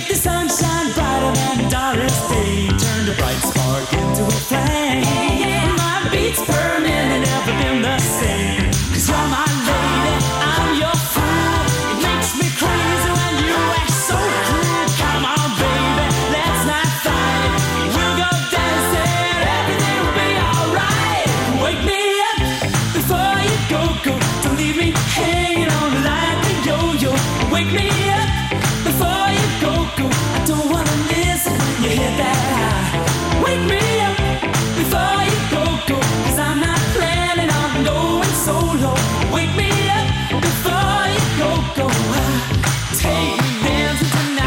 make the sunshine brighter than Doris Day. Turn the bright spark into a flame. My beats burning and never been the same. 'Cause you're my lady, I'm your fool. It makes me crazy when you act so cruel. Come on, baby, let's not fight. We'll go dancing, everything will be alright. Wake me up before you go. Don't leave me hanging on like a yo-yo. Wake me up before you go. I don't wanna miss it when you hit that high. Wake me up before you go. 'Cause I'm not planning on going solo. Wake me up before you go. Take me dancing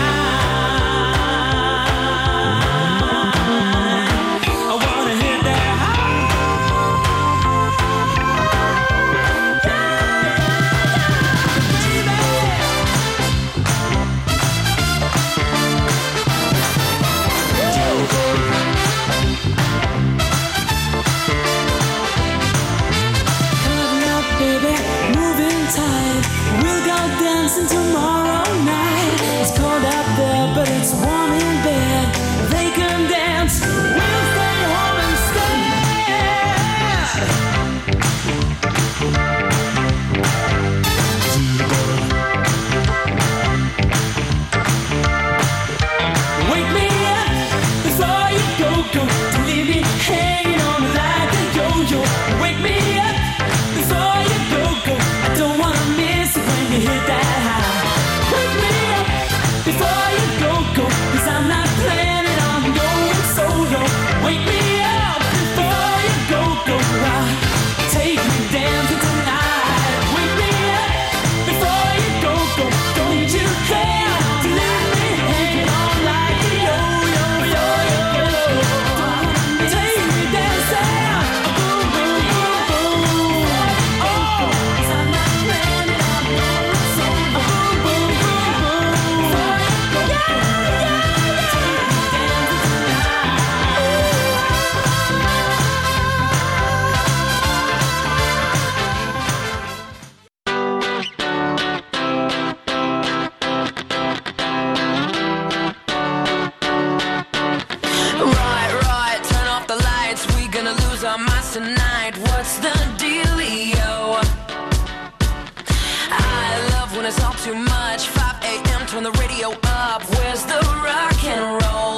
tonight. I wanna hit that high. We'll go dancing tomorrow night. It's cold out there, but it's warm in bed. They can dance, we'll stay home instead. Wake me up before you go. Don't leave me hanging on like a yo-yo. Wake me up before you go. I don't wanna miss it when you hit that high. Wake me up before you go. 'Cause I'm not planning on going solo. Wake me up before you go. Take me dancing tonight. Wake me up before you go. Don't you care to let me hang on like a yo-yo. Take me dancing. Boom, boom, boom, boom. Oh, 'cause I'm not planning on going solo. Boom, boom, boom, boom. Take me dancing Right, turn off the lights. We gonna lose our minds tonight. What's the dealio? I love when it's all too much. 5 a.m. turn the radio up. Where's the rock and roll?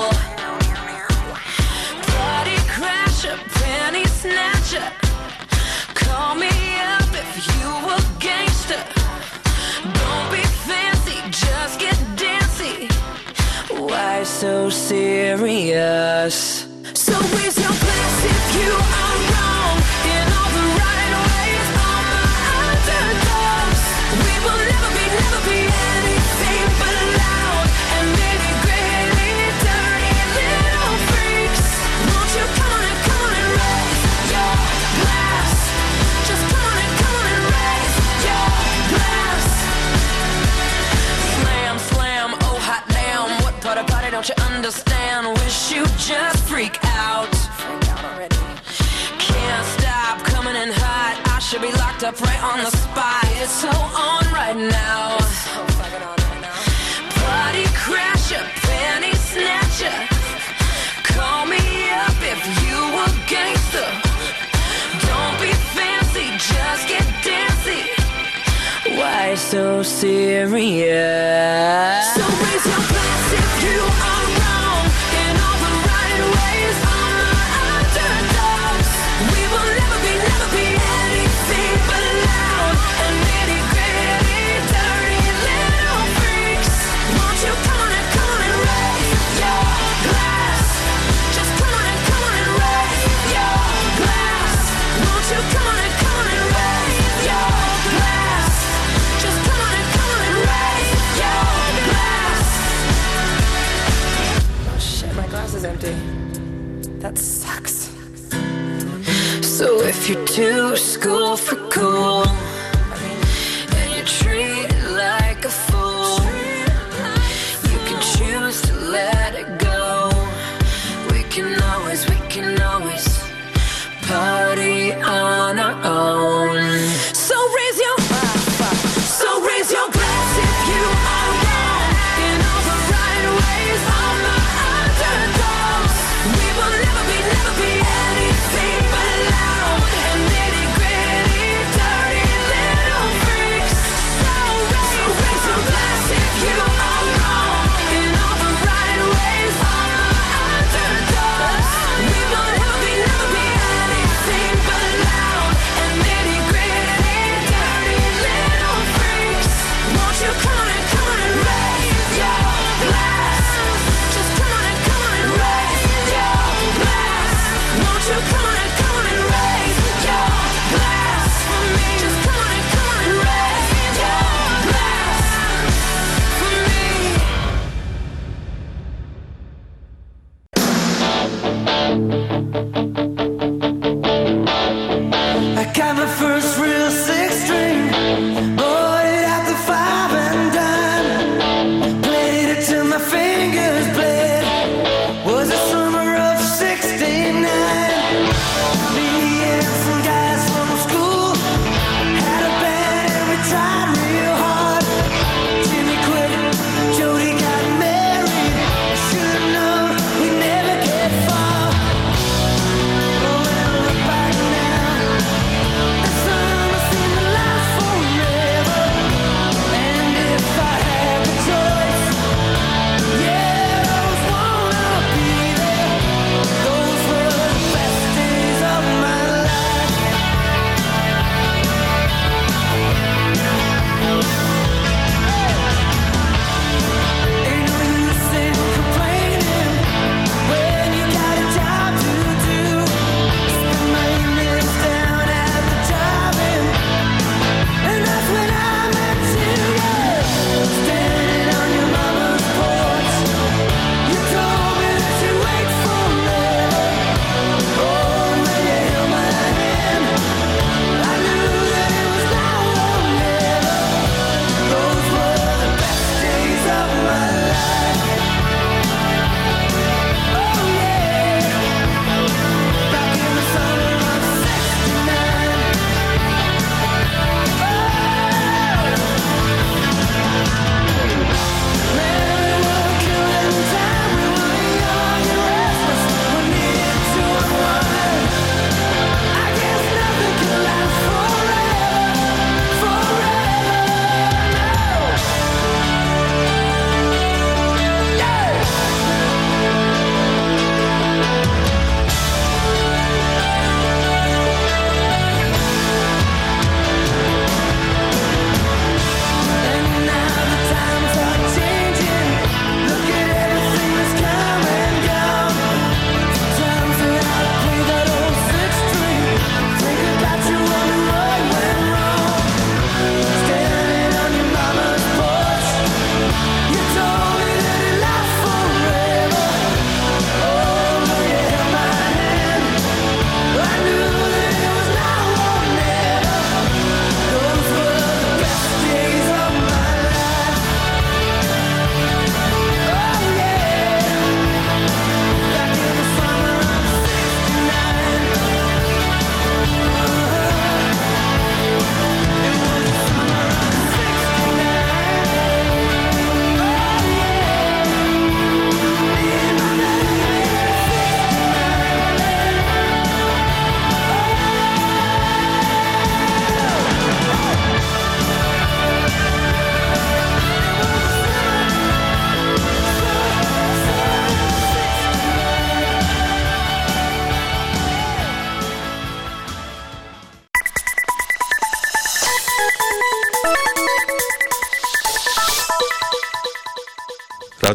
Party crasher, penny snatcher. Call me up if you a gangster. Don't be fancy, just get dancy. Why so serious? So raise your glass if you are wrong in all the right ways. All the underdogs. We will never be anything but loud and maybe greatly dirty little freaks. Won't you come on and raise your glass? Just come on and raise your glass. Slam, slam, oh hot damn. What part of party don't you understand? Wish you just freak out. Already. Can't stop coming in hot. I should be locked up right on the spot. It's so on right now. Party crasher, penny snatcher. Call me up if you a gangster. Don't be fancy, just get dancy. Why so serious? So raise your glass if you are wrong in all the right ways. All the underdogs. We will never be anything but loud and nitty gritty, dirty little freaks. Won't you come on and raise your glass? Just come on and raise your glass. Won't you come on and raise your glass? Just come on and raise your glass. Oh shit, my glass is empty. That sucks. So if you're too school for cool and you treat it like a fool, you can choose to let it go. We can always party on our own. So raise your glass if you are wrong in all the right ways.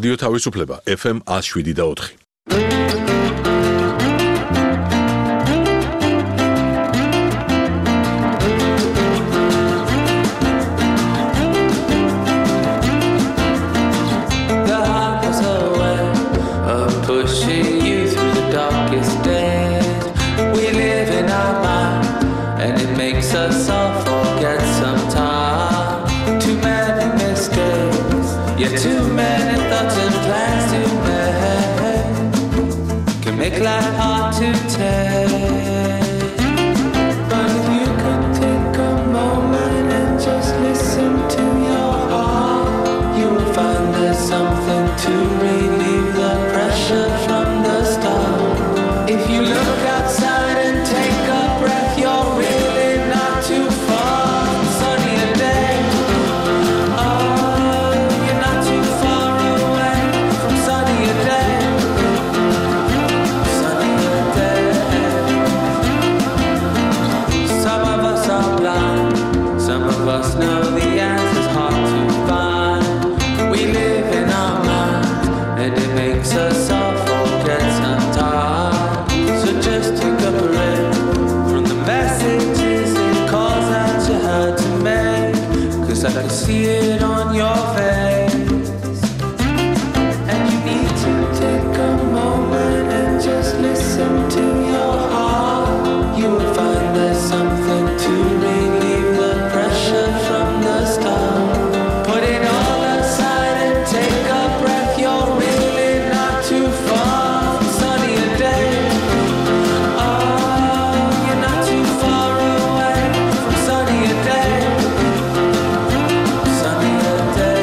რადიო თავისუფლება FM 107.4. Us all forget sometime. Too many mistakes, yeah, too many thoughts and plans to make. Can make life hard to take. But if you could take a moment and just listen to your heart, you will find there's something to relieve the pressure from the start. If you look outside and take a breath, you're really too far from sunnier day. Oh, you're not too far away from sunnier day. Sunnier day. Some of us are blind. Some of us know the answer's hard to find. We live in our minds, and it makes us all forget sometimes. So just take a breath from the messages hard to make, 'cause I can see it on your face. And you need to take a moment and just listen to your heart. You will find there's something to relieve the pressure from the start. Put it all aside and take a breath. You're really not too far from sunnier days. Oh, you're not too far away from sunnier days. Sunnier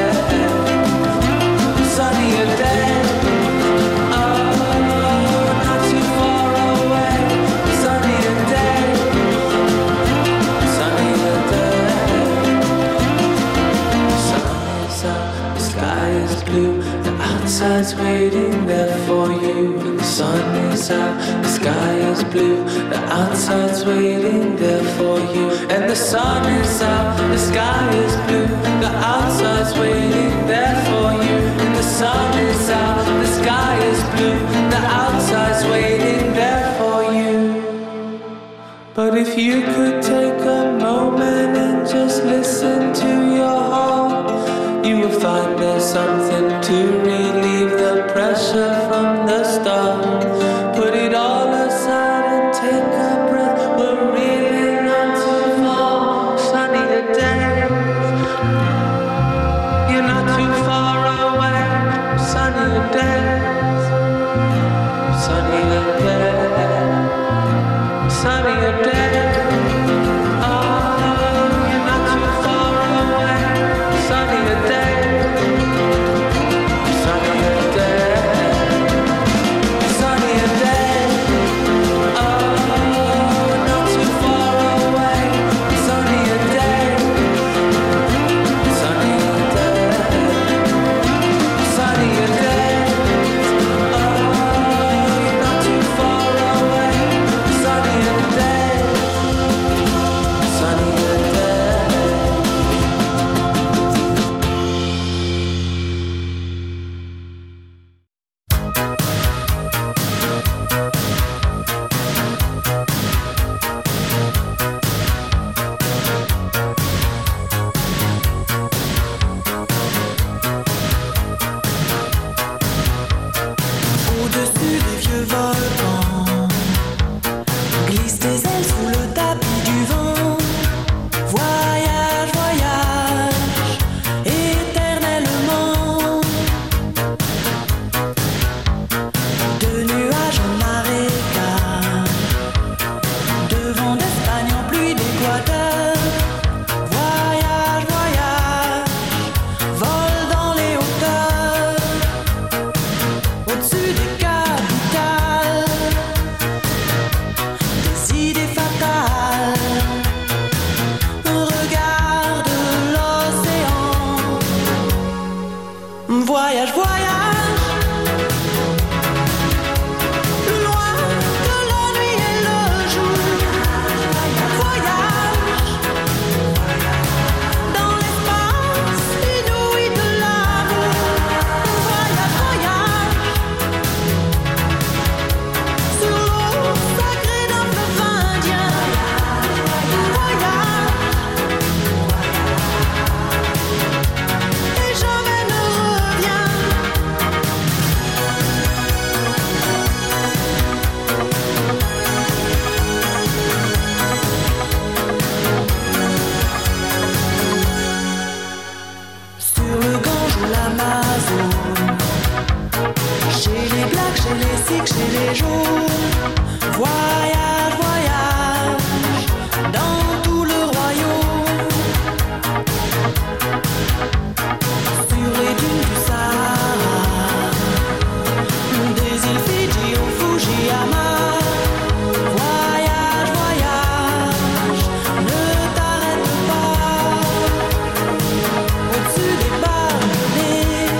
days. Sunnier days. Oh, not too far away from sunnier days. Sunnier days. Sun is up, the sky is blue, the outside's waiting there for you. And the sun is out, the sky is blue, the outside's waiting there for you. And the sun is out, the sky is blue, the outside's waiting there for you. And the sun is out, the sky is blue, the outside's waiting there for you. But if you could take a moment and just listen to your heart, you will find there's something to relieve the pressure from the start. Put it all aside and take a breath. We're really not too far. Sunnier days. You're not too far away. Sunnier days. Sunnier days. Sunnier days. Oh, you're not too far away. Sunnier days. Sunnier days. Chez les blacks, chez les sikhs, chez les jaunes. Voyage, voyage, dans tout le royaume. Sur les dunes du Sahara, des îles Fidji au Fujiyama. Voyage, voyage, ne t'arrête pas. Au-dessus des palmiers,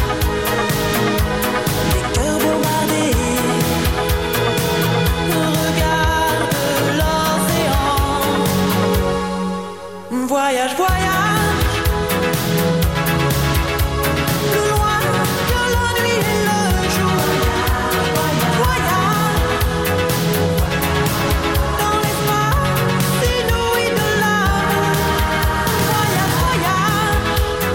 des cœurs bombardés. Regarde l'océan. Voyage, voyage, plus loin que la nuit et le jour. Voyage, dans l'espace inouï de l'amour. Voyage, voyage,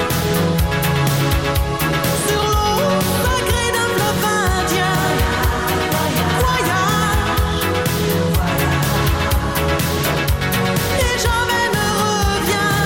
sur l'eau sacrée d'un fleuve indien. Voyage, et jamais ne reviens.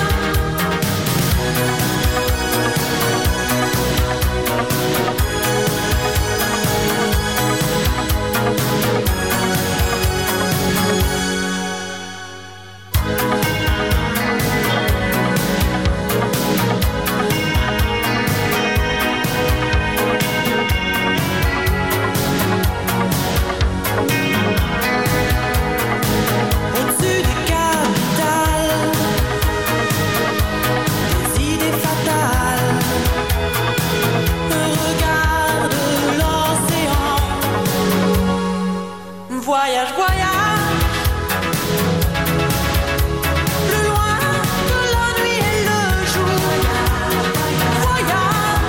Au-dessus des capitales, des idées fatales. Regarde l'océan. Voyage, voyage, plus loin que la nuit et le jour. Voyage,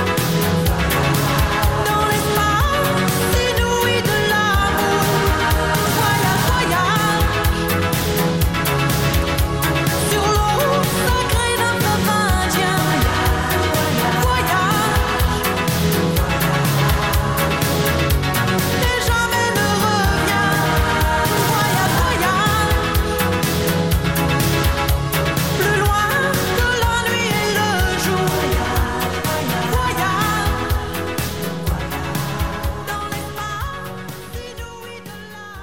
dans l'espace inouï de l'amour. Voyage, voyage, sur l'eau sacrée d'un fleuve indien. Voyage, et jamais ne reviens. Voyage, voyage, plus loin que la nuit et le jour. Voyage, dans l'espace inouï de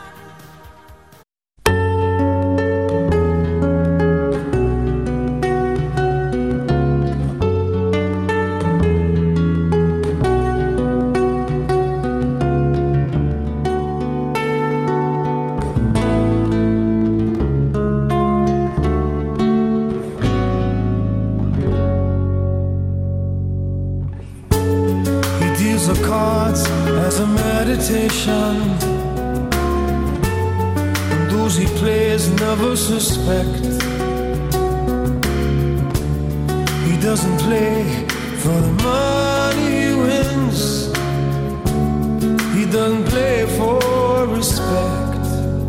He deals the cards as a meditation, and those he plays never suspect. He doesn't play for the money he wins. He doesn't play for respect.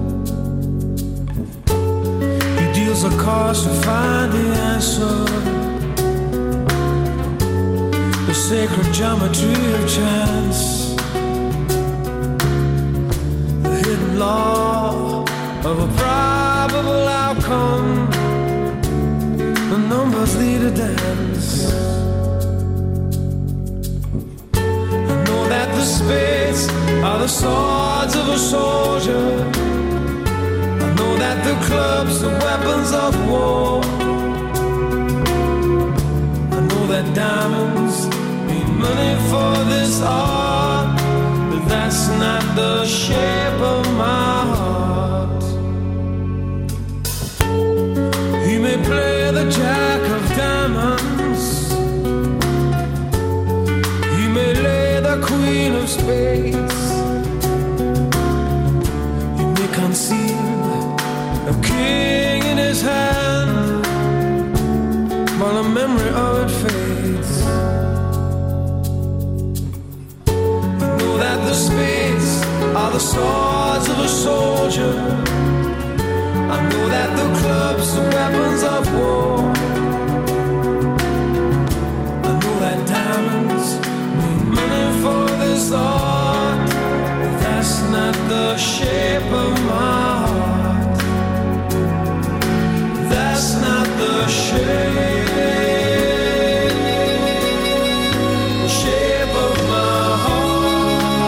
He deals the cards to find the answer, the sacred geometry of chance, the hidden law of a probable outcome. The numbers lead a dance. I know that the spades are the swords of a soldier. I know that the clubs are weapons of war. I know that diamonds need money for this art, but that's not the shape of my heart. He may play the jack of diamonds, he may lay the queen of spades, he may conceal a king in his hand while the memory of it fades. I know that the spades are the swords of a soldier. I know that the clubs are weapons of war. I know that diamonds need money for this art, but that's not the shape of my heart. That's not the shape of my heart.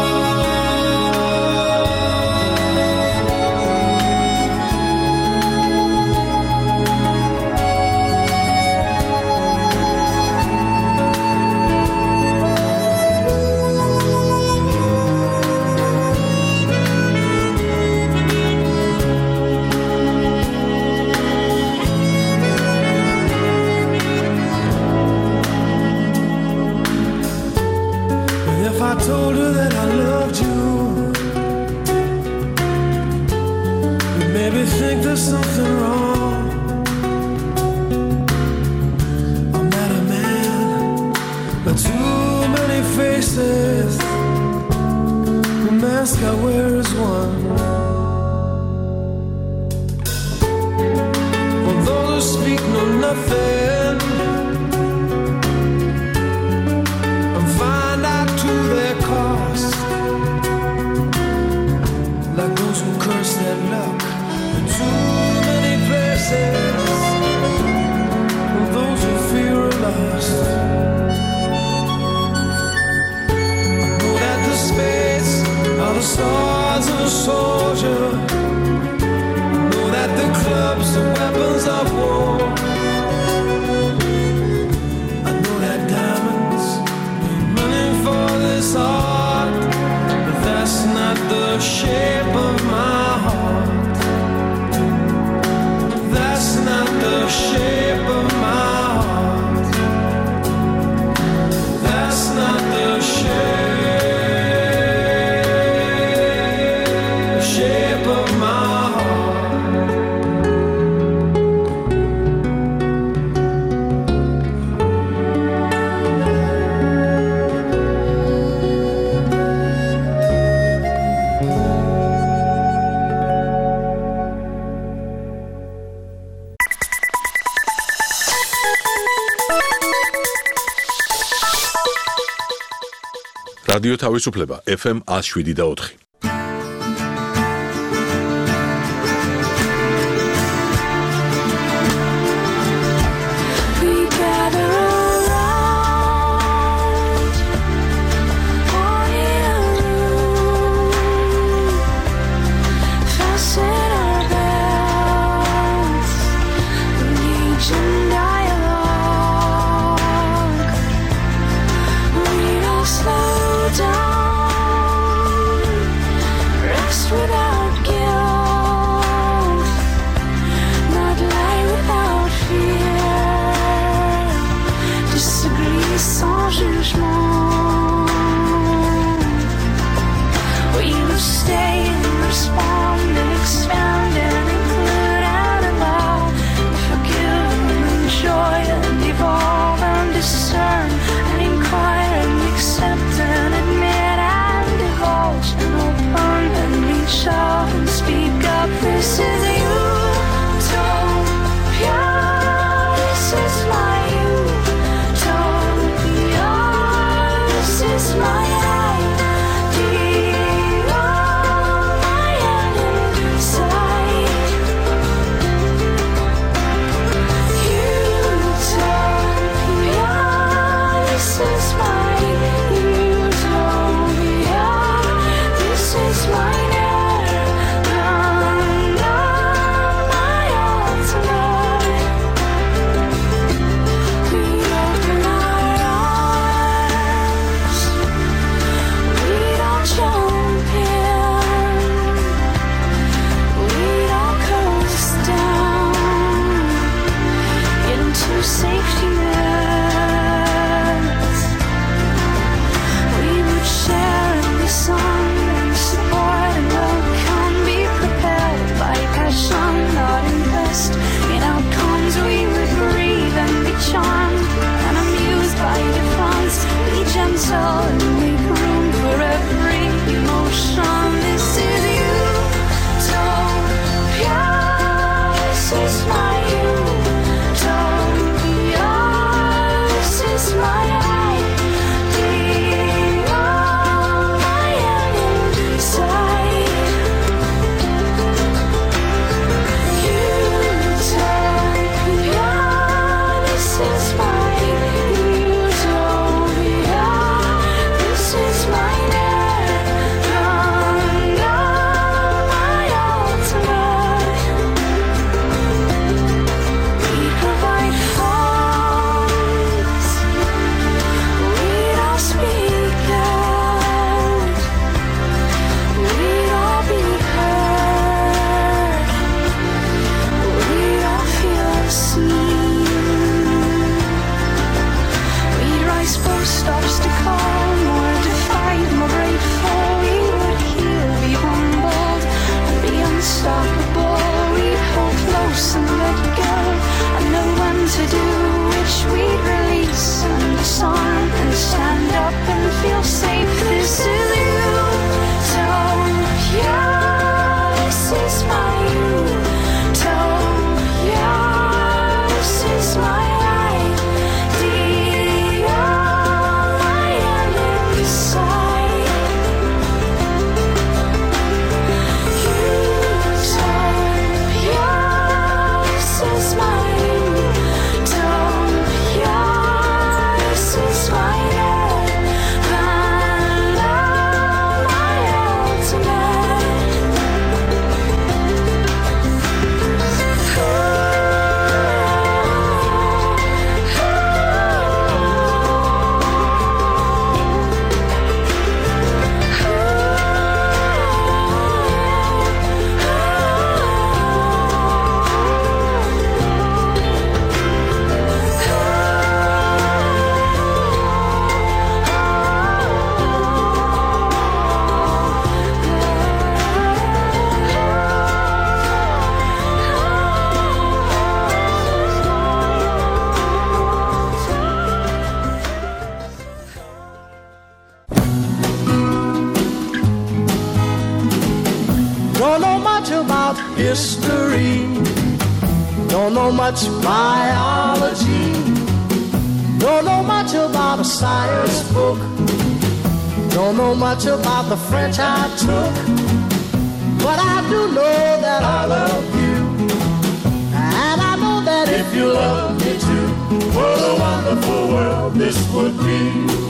you that I loved you. You made me think there's something wrong. I'm not a man, but too many faces. The mask I wear is one. For those who speak know nothing and find out to their cost, like those who curse their luck in too many places, and those who fear are lost. I know that the spades are the swords of a soldier. I know that the clubs are weapons of war. I know that diamonds mean money for this art, but that's not the shape of my heart. That's not the shape of my heart. That's not the shape of my heart. რადიო თავისუფლება FM 107.4. We gather around, all in a room, fasten our belts, engage in dialogue. We don't slow down. Don't know much about history. Don't know much biology. Don't know much about a science book. Don't know much about the French I took. But I do know that I love you. And I know that if you love me too, what a wonderful world this would be.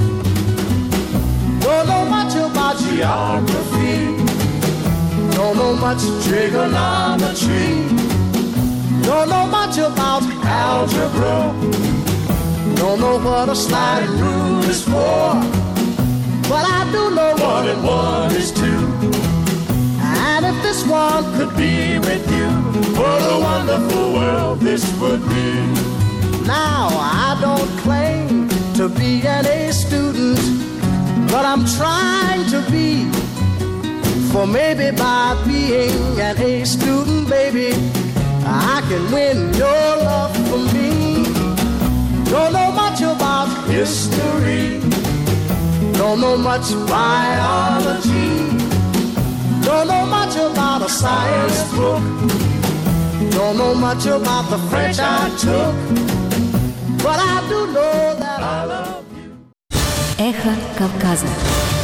Don't know much about geography. Don't know much trigonometry. Don't know much about algebra. Don't know what a sliding rule is for. But I do know 1 and 1 is 2. And if this one could be with you, what a wonderful world this would be. Now I don't claim to be an A student, but I'm trying to be. For maybe by being an A student, baby, I can win your love for me. Don't know much about history. Don't know much biology. Don't know much about a science book. Don't know much about the French I took. But I do know that I love you. Эхо Кавказа.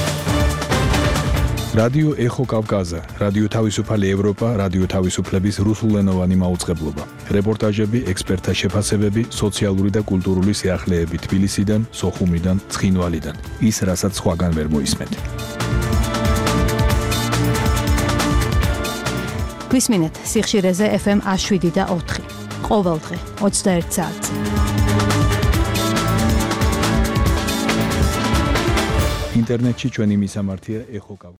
რადიო ეხო კავკაზა, რადიო თავისუფალი ევროპა, რადიო თავისუფლების რუსულენოვანი მაუწყებლობა. რეპორტაჟები, ექსპერტთა შეფასებები, სოციალური და კულტურული სიახლეები თბილისიდან, სოხუმიდან, ცხინვალიდან. ის, რასაც სხვაგან ვერ მოისმენთ. გვისმინეთ სიხშირეზე FM 107.4. ყოველდღე 21 საათზე. ინტერნეტში ჩვენი მისამართია ეხო